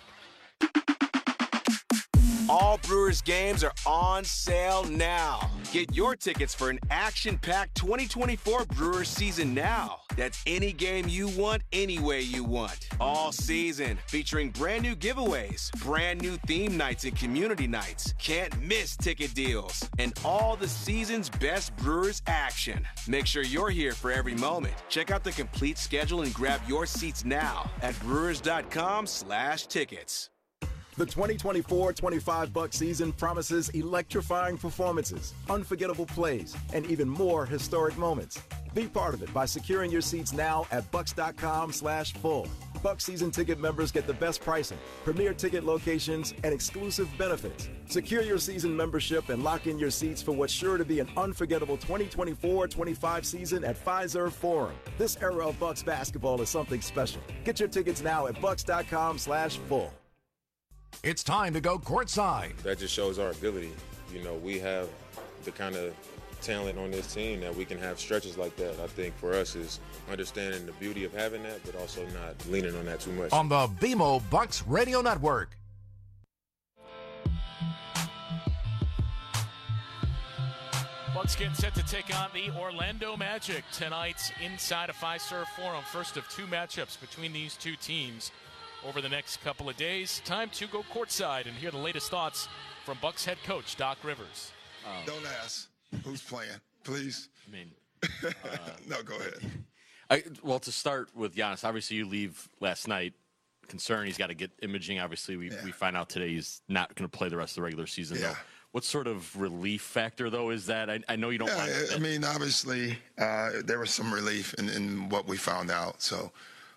All Brewers games are on sale now. Get your tickets for an action-packed 2024 Brewers season now. That's any game you want, any way you want. All season, featuring brand new giveaways, brand new theme nights and community nights. Can't miss ticket deals, and all the season's best Brewers action. Make sure you're here for every moment. Check out the complete schedule and grab your seats now at brewers.com/tickets. The 2024-25 Bucks season promises electrifying performances, unforgettable plays, and even more historic moments. Be part of it by securing your seats now at bucks.com/full. Bucks season ticket members get the best pricing, premier ticket locations, and exclusive benefits. Secure your season membership and lock in your seats for what's sure to be an unforgettable 2024-25 season at Fiserv Forum. This era of Bucks basketball is something special. Get your tickets now at bucks.com/full. It's time to go courtside. That just shows our ability. You know, we have the kind of talent on this team that we can have stretches like that. I think for us is understanding the beauty of having that, but also not leaning on that too much. On the BMO Bucks Radio Network. Bucks getting set to take on the Orlando Magic tonight inside a Fiserv Forum. First of two matchups between these two teams over the next couple of days. Time to go courtside and hear the latest thoughts from Bucks head coach Doc Rivers. Don't ask who's playing, please. I mean, no, go ahead. Well, to start with Giannis, obviously you leave last night concerned. He's got to get imaging. Obviously, we find out today he's not going to play the rest of the regular season. Yeah. Though. What sort of relief factor, though, is that? I know you don't want I mean, obviously, there was some relief in what we found out. So,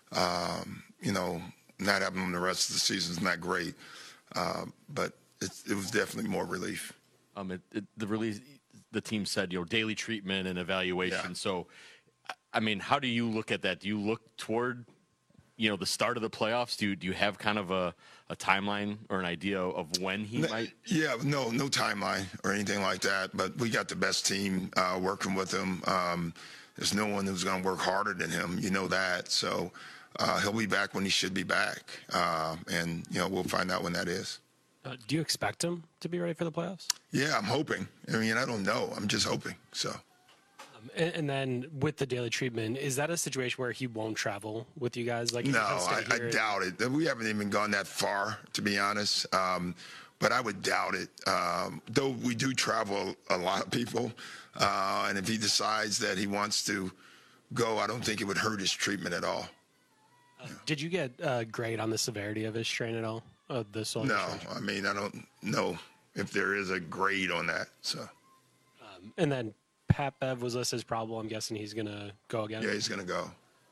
not having him the rest of the season is not great. But it was definitely more relief. The release, the team said, daily treatment and evaluation. Yeah. So, I mean, how do you look at that? Do you look toward, the start of the playoffs? Do you have kind of a timeline or an idea of when he might? Yeah, no timeline or anything like that. But we got the best team working with him. There's no one who's going to work harder than him. You know that. So he'll be back when he should be back. And we'll find out when that is. Do you expect him to be ready for the playoffs? Yeah, I'm hoping. I mean, I don't know. I'm just hoping. So. And then with the daily treatment, is that a situation where he won't travel with you guys? No, I doubt it. We haven't even gone that far, to be honest. But I would doubt it. Though we do travel a lot of people. And if he decides that he wants to go, I don't think it would hurt his treatment at all. Did you get a grade on the severity of his strain at all? No, I mean, I don't know if there is a grade on that. So, and then Pat Bev was listed as probable. I'm guessing he's going to go again. Yeah, he's going to go.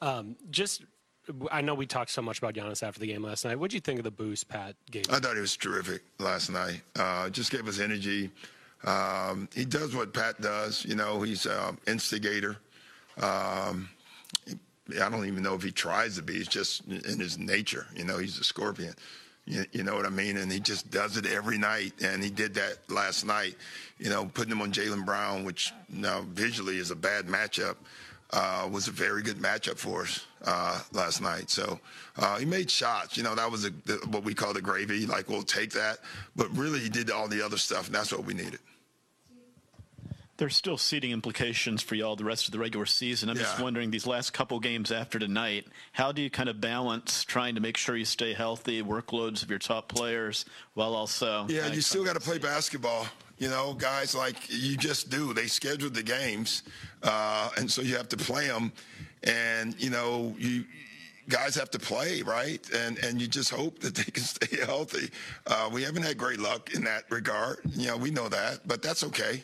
I know we talked so much about Giannis after the game last night. What did you think of the boost Pat gave? I thought he was terrific last night. Just gave us energy. He does what Pat does. He's an instigator. I don't even know if he tries to be. It's just in his nature. He's a scorpion. You know what I mean? And he just does it every night. And he did that last night, putting him on Jaylen Brown, which now visually is a bad matchup, was a very good matchup for us last night. So he made shots. That was what we call the gravy. Like, we'll take that. But really, he did all the other stuff, and that's what we needed. There's still seeding implications for y'all the rest of the regular season. I'm just wondering, these last couple games after tonight, how do you kind of balance trying to make sure you stay healthy, workloads of your top players, while also... Yeah, you still got to play basketball. Guys like you just do. They scheduled the games, and so you have to play them. And, you guys have to play, right? And you just hope that they can stay healthy. We haven't had great luck in that regard. We know that, but that's okay.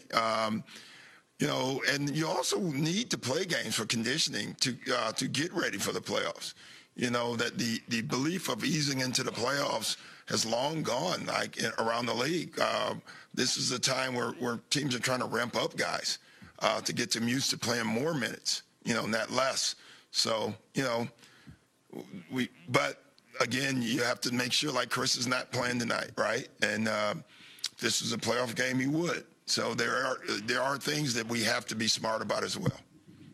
And you also need to play games for conditioning to get ready for the playoffs. That the belief of easing into the playoffs has long gone, around the league. This is a time where teams are trying to ramp up guys to get them used to playing more minutes, not less. So, but again, you have to make sure, like Chris is not playing tonight, right? And this is a playoff game, he would. So there are things that we have to be smart about as well.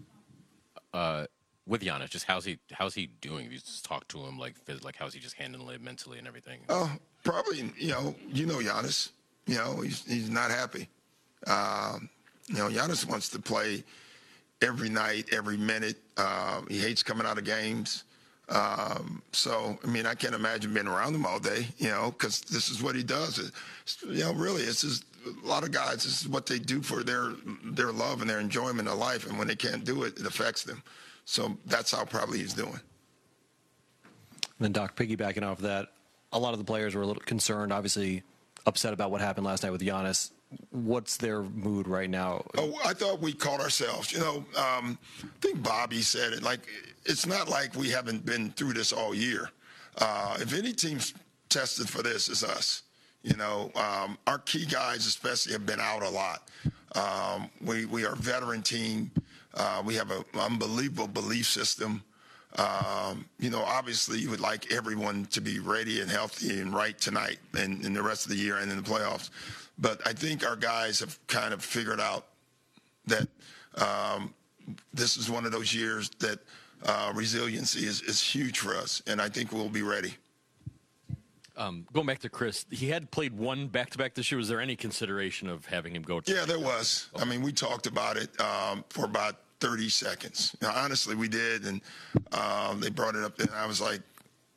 With Giannis, just how's he doing? You just talk to him like how's he just handling it mentally and everything? Oh, probably Giannis. He's not happy. Giannis wants to play every night, every minute. He hates coming out of games. So, I mean, I can't imagine being around him all day, because this is what he does. Really, it's just a lot of guys, this is what they do for their love and their enjoyment of life. And when they can't do it, it affects them. So that's how probably he's doing. Then, Doc, piggybacking off that, a lot of the players were a little concerned, obviously upset about what happened last night with Giannis. What's their mood right now? Oh, I thought we caught ourselves. I think Bobby said it. It's not like we haven't been through this all year. If any team's tested for this, it's us. Our key guys especially have been out a lot. We are a veteran team. We have an unbelievable belief system. Obviously you would like everyone to be ready and healthy and right tonight and the rest of the year and in the playoffs. But I think our guys have kind of figured out that this is one of those years that resiliency is huge for us, and I think we'll be ready. Going back to Chris, he had played one back-to-back this year. Was there any consideration of having him go? Yeah, there was. I mean, we talked about it for about 30 seconds. Now, honestly, we did, and they brought it up, and I was like,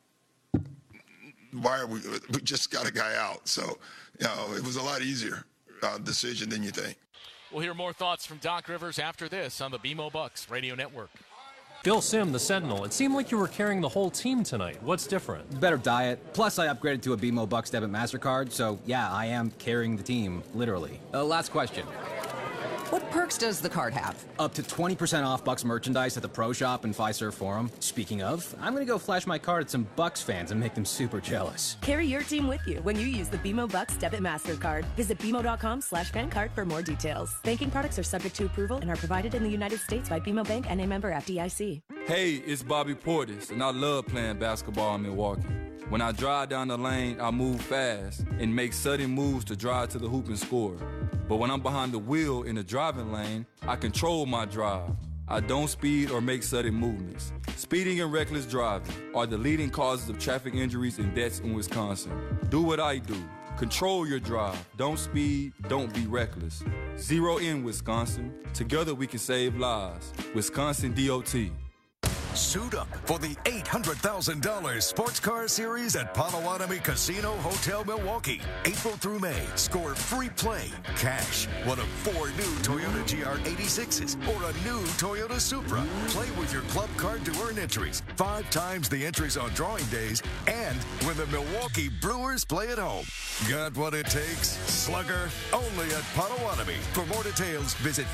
why are we just got a guy out. So, it was a lot easier decision than you think. We'll hear more thoughts from Doc Rivers after this on the BMO Bucks Radio Network. Phil Sim, the Sentinel. It seemed like you were carrying the whole team tonight. What's different? Better diet. Plus, I upgraded to a BMO Bucks debit MasterCard, so yeah, I am carrying the team, literally. Last question. What perks does the card have? Up to 20% off Bucks merchandise at the Pro Shop and Fiserv Forum. Speaking of, I'm gonna go flash my card at some Bucks fans and make them super jealous. Carry your team with you when you use the BMO Bucks Debit MasterCard. Visit BMO.com/fancard for more details. Banking products are subject to approval and are provided in the United States by BMO Bank and a member FDIC. Hey, it's Bobby Portis, and I love playing basketball in Milwaukee. When I drive down the lane, I move fast and make sudden moves to drive to the hoop and score. But when I'm behind the wheel in the driving lane, I control my drive. I don't speed or make sudden movements. Speeding and reckless driving are the leading causes of traffic injuries and deaths in Wisconsin. Do what I do. Control your drive. Don't speed. Don't be reckless. Zero in Wisconsin. Together we can save lives. Wisconsin DOT. Suit up for the $800,000 Sports Car Series at Potawatomi Casino Hotel Milwaukee. April through May, score free play, cash, one of 4 new Toyota GR86s, or a new Toyota Supra. Play with your club card to earn entries, 5 times the entries on drawing days, and when the Milwaukee Brewers play at home. Got what it takes? Slugger, only at Potawatomi. For more details, visit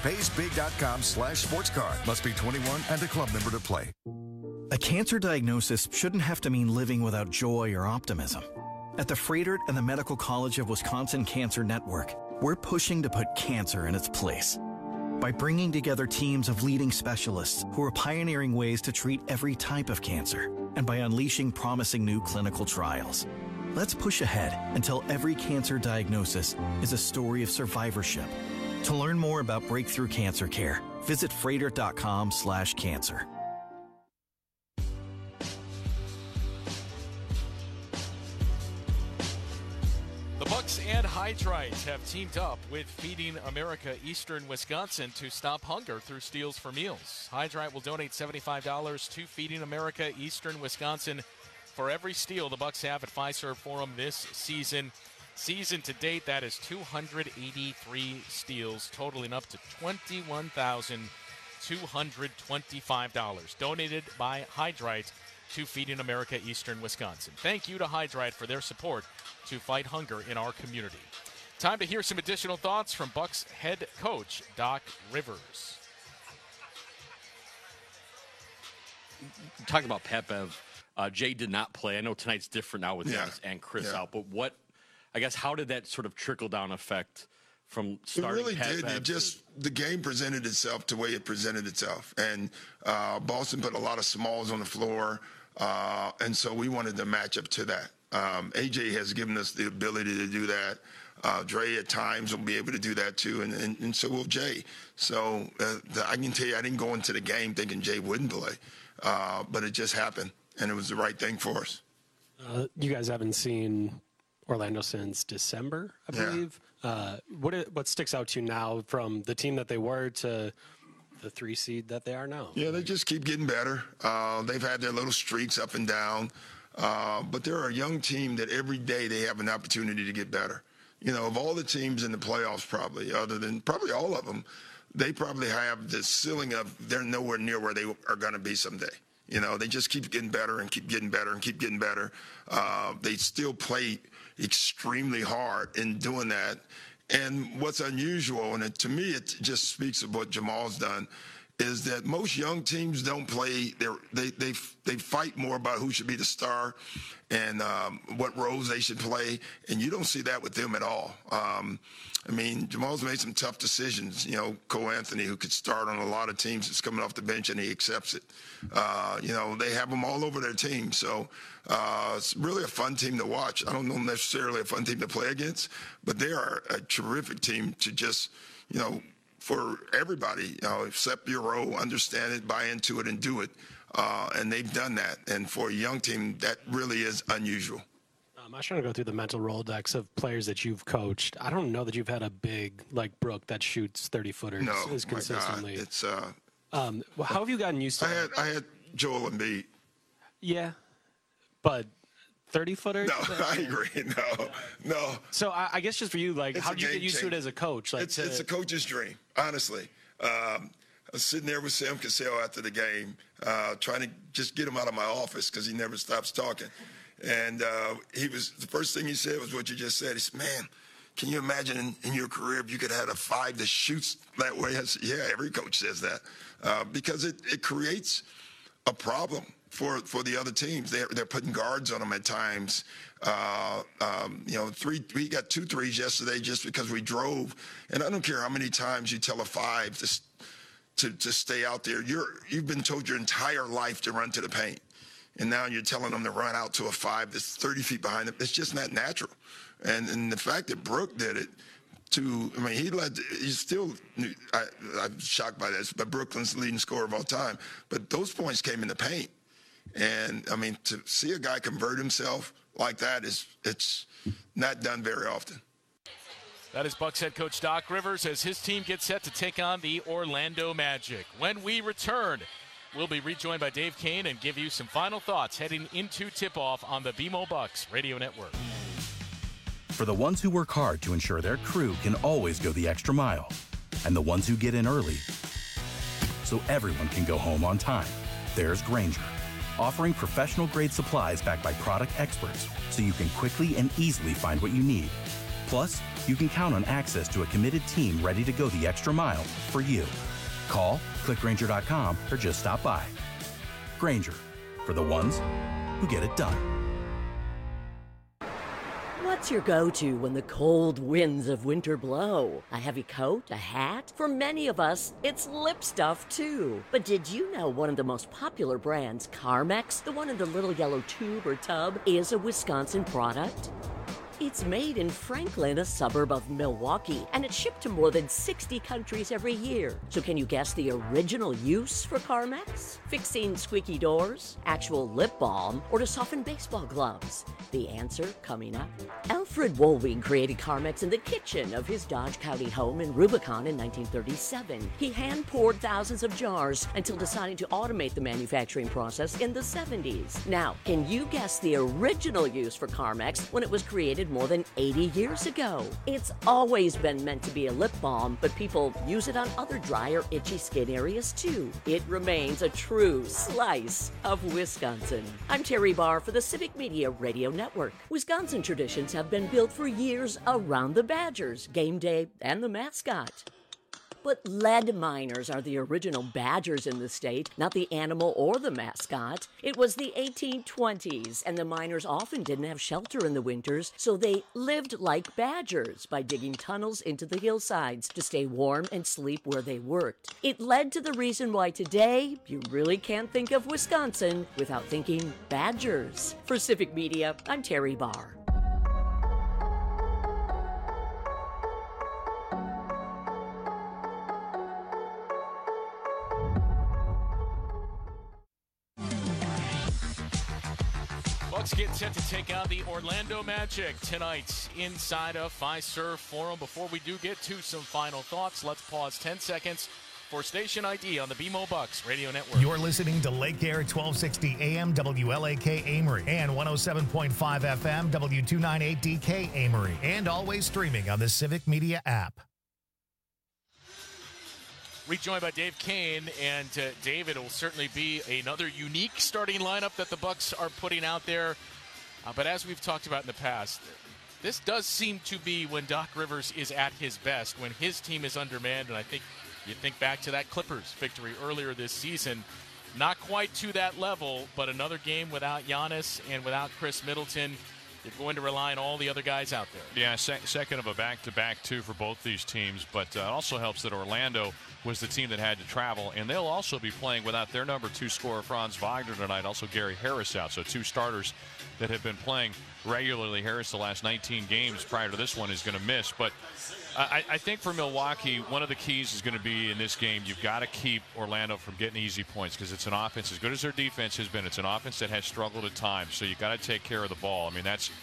paysbig.com/sportscar. Must be 21 and a club member to play. A cancer diagnosis shouldn't have to mean living without joy or optimism. At the Fredert and the Medical College of Wisconsin Cancer Network, we're pushing to put cancer in its place. By bringing together teams of leading specialists who are pioneering ways to treat every type of cancer, and by unleashing promising new clinical trials. Let's push ahead until every cancer diagnosis is a story of survivorship. To learn more about breakthrough cancer care, visit fredert.com/cancer. The Bucks and Hydrite have teamed up with Feeding America Eastern Wisconsin to stop hunger through Steals for Meals. Hydrite will donate $75 to Feeding America Eastern Wisconsin for every steal the Bucks have at Fiserv Forum this season. Season to date, that is 283 steals, totaling up to $21,225. Donated by Hydrite to Feeding America Eastern Wisconsin. Thank you to Hydrite for their support to fight hunger in our community. Time to hear some additional thoughts from Bucks head coach Doc Rivers. Talk about Pat Bev. Jay did not play. I know tonight's different now with Giannis and Chris out, but how did that sort of trickle down effect from starting? It really Pat did. Bev It just the game presented itself the way it presented itself, and Boston put a lot of smalls on the floor, and so we wanted to match up to that. AJ has given us the ability to do that. Dre at times will be able to do that too, and so will Jay. So I can tell you, I didn't go into the game thinking Jay wouldn't play, but it just happened, and it was the right thing for us. You guys haven't seen Orlando since December, I believe. What sticks out to you now from the team that they were to the 3 seed that they are now? Yeah, they just keep getting better. They've had their little streaks up and down, but they're a young team that every day they have an opportunity to get better. You know, of all the teams in the playoffs, probably, other than probably all of them, they probably have the ceiling of they're nowhere near where they are going to be someday. You know, they just keep getting better and keep getting better and keep getting better. They still play extremely hard in doing that. And what's unusual, and to me it just speaks of what Jamal's done, is that most young teams don't play. They fight more about who should be the star and what roles they should play, and you don't see that with them at all. I mean, Jamal's made some tough decisions. You know, Cole Anthony, who could start on a lot of teams, is coming off the bench and he accepts it. You know, they have them all over their team, so it's really a fun team to watch. I don't know necessarily a fun team to play against, but they are a terrific team to just, you know, for everybody, you know, accept your role, understand it, buy into it, and do it. And they've done that. And for a young team, that really is unusual. I was trying to go through the mental Rolodex of players that you've coached. I don't know that you've had a big like Brook that shoots 30-footers as consistently. My God. It's well, how have you gotten used to it? I had Joel Embiid. Yeah, but 30-footers? No, I agree. No. So I guess just for you, like, how did you get used to it as a coach? Like, it's a coach's dream, honestly. I was sitting there with Sam Cassell after the game, trying to just get him out of my office because he never stops talking. And the first thing he said was what you just said. He said, man, can you imagine in your career if you could have had a 5 that shoots that way? I said, yeah, every coach says that because it creates a problem for the other teams. They're putting guards on them at times. We got 2 threes yesterday just because we drove. And I don't care how many times you tell a 5 to stay out there. You've been told your entire life to run to the paint. And now you're telling them to run out to a 5 that's 30 feet behind them. It's just not natural. And the fact that Brook did it I'm shocked by this, but Brooklyn's leading scorer of all time. But those points came in the paint. And, to see a guy convert himself like that it's not done very often. That is Bucks head coach Doc Rivers as his team gets set to take on the Orlando Magic. When we return, we'll be rejoined by Dave Kane and give you some final thoughts heading into tip-off on the BMO Bucks Radio Network. For the ones who work hard to ensure their crew can always go the extra mile, and the ones who get in early so everyone can go home on time, there's Grainger, offering professional-grade supplies backed by product experts so you can quickly and easily find what you need. Plus, you can count on access to a committed team ready to go the extra mile for you. Call, click Grainger.com, or just stop by. Grainger, for the ones who get it done. What's your go-to when the cold winds of winter blow? A heavy coat? A hat? For many of us, it's lip stuff too. But did you know one of the most popular brands, Carmex, the one in the little yellow tube or tub, is a Wisconsin product? It's made in Franklin, a suburb of Milwaukee, and it's shipped to more than 60 countries every year. So can you guess the original use for Carmex? Fixing squeaky doors, actual lip balm, or to soften baseball gloves? The answer coming up. Alfred Woolwing created Carmex in the kitchen of his Dodge County home in Rubicon in 1937. He hand-poured thousands of jars until deciding to automate the manufacturing process in the 70s. Now, can you guess the original use for Carmex when it was created more than 80 years ago? It's always been meant to be a lip balm, but people use it on other dry or itchy skin areas too. It remains a true slice of Wisconsin. I'm Terry Barr for the Civic Media Radio Network. Wisconsin traditions have been built for years around the Badgers, game day, and the mascot. But lead miners are the original Badgers in the state, not the animal or the mascot. It was the 1820s, and the miners often didn't have shelter in the winters, so they lived like badgers by digging tunnels into the hillsides to stay warm and sleep where they worked. It led to the reason why today you really can't think of Wisconsin without thinking Badgers. For Civic Media, I'm Terry Barr. Bucks get set to take on the Orlando Magic tonight inside of Fiserv Forum. Before we do get to some final thoughts, let's pause 10 seconds for station ID on the BMO Bucks Radio Network. You're listening to Lake Air 1260 AM WLAK Amory and 107.5 FM W298DK Amory, and always streaming on the Civic Media app. Rejoined by Dave Kane, and David, it will certainly be another unique starting lineup that the Bucks are putting out there. But as we've talked about in the past, this does seem to be when Doc Rivers is at his best, when his team is undermanned. And I think you think back to that Clippers victory earlier this season. Not quite to that level, but another game without Giannis and without Chris Middleton. You're going to rely on all the other guys out there. Yeah, second of a back-to-back, too, for both these teams. But it also helps that Orlando was the team that had to travel. And they'll also be playing without their number 2 scorer, Franz Wagner, tonight. Also Gary Harris out. So 2 starters that have been playing regularly. Harris, the last 19 games prior to this one, is going to miss. But I think for Milwaukee, one of the keys is going to be in this game, you've got to keep Orlando from getting easy points, because it's an offense, as good as their defense has been, it's an offense that has struggled at times. So you've got to take care of the ball. I mean, that's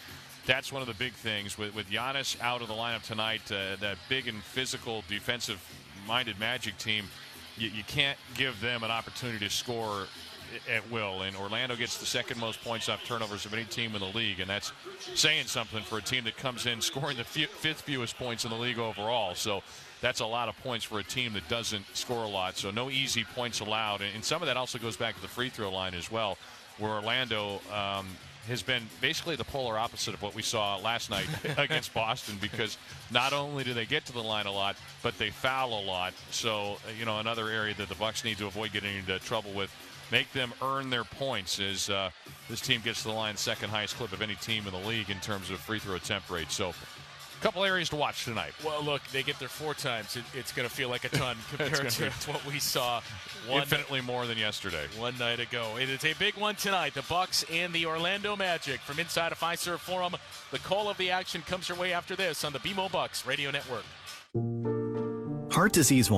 that's one of the big things with Giannis out of the lineup tonight. That big and physical, defensive-minded Magic team, you can't give them an opportunity to score at will. And Orlando gets the second most points off turnovers of any team in the league, and that's saying something for a team that comes in scoring the fifth fewest points in the league overall. So that's a lot of points for a team that doesn't score a lot. So no easy points allowed. And some of that also goes back to the free throw line as well, where Orlando has been basically the polar opposite of what we saw last night against Boston, because not only do they get to the line a lot, but they foul a lot. So, another area that the Bucks need to avoid getting into trouble with. Make them earn their points as this team gets to the line, second highest clip of any team in the league in terms of free throw attempt rate. So a couple areas to watch tonight. Well, look, they get there 4 times. It's going to feel like a ton compared to what we saw infinitely more than yesterday. One night ago. It is a big one tonight. The Bucks and the Orlando Magic from inside of Fiserv Forum. The call of the action comes your way after this on the BMO Bucks Radio Network. Heart disease